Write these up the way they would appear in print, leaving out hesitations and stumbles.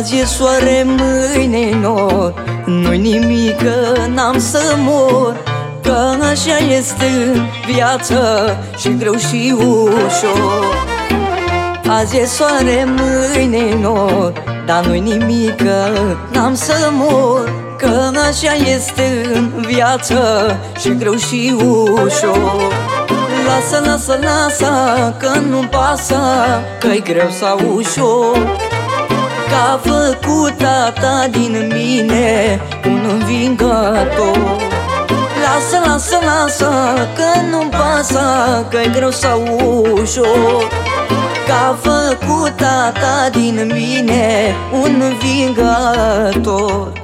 Azi e soare, mâine-i nor, nu-i nimică, n-am să mor, că așa este în viață, și greu și ușor. Azi e soare, mâine-i nor, dar nu-i nimică, n-am să mor, că așa este în viață, și greu și ușor. Lasă, lasă, lasă, că nu-mi pasă, că-i greu sau ușor, că a făcut tata din mine un învingător. Lasă, lasă, lasă, că nu-mi pasă, că-i greu sau ușor, că a făcut tata din mine un învingător.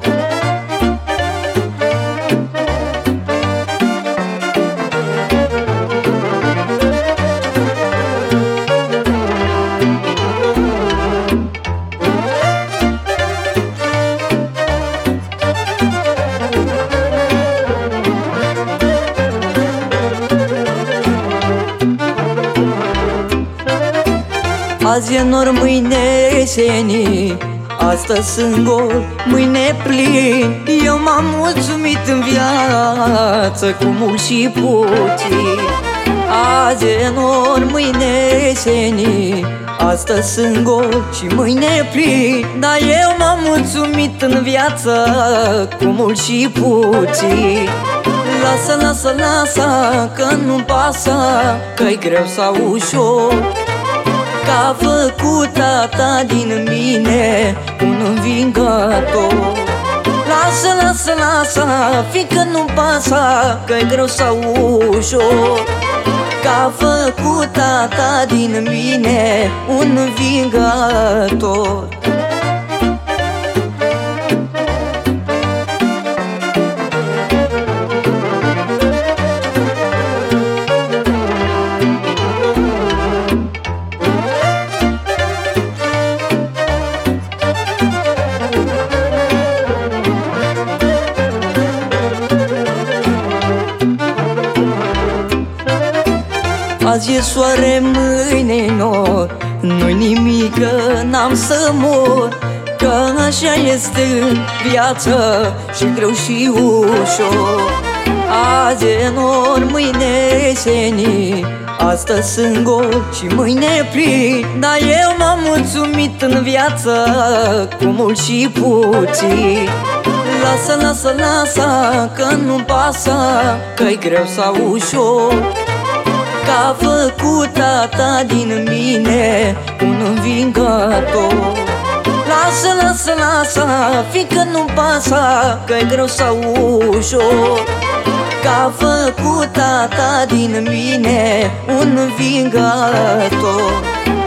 Azi e nor, mâine senin, astăzi sunt gol, mâine plin. Eu m-am mulțumit în viață cu mult și puțin. Azi e nor, mâine senin, astăzi sunt gol și mâine plin. Dar eu m-am mulțumit în viață cu mult și puțin. Lasă, lasă, lasă, că nu-mi pasă, că-i greu sau ușor, că a făcut tata din mine un învingător. Lasă, lasă, lasă, fiindcă nu-mi pasă, că-i greu sau ușor, că a făcut tata din mine un învingător. Azi e soare, mâine-i nor, nu-i nimică, n-am să mor, că așa este în viață, și greu și ușor. Azi e nor, mâine senin, astăzi sunt gol și mâine plin. Dar eu m-am mulțumit în viață cu mult și puțin. Lasă, lasă, lasă, că nu-mi pasă, că-i greu sau ușor, că a făcut tata din mine un învingător. Lasă, lasă, lasă, fiindcă nu-mi pasă, că-i greu sau ușor, că a făcut tata din mine un învingător.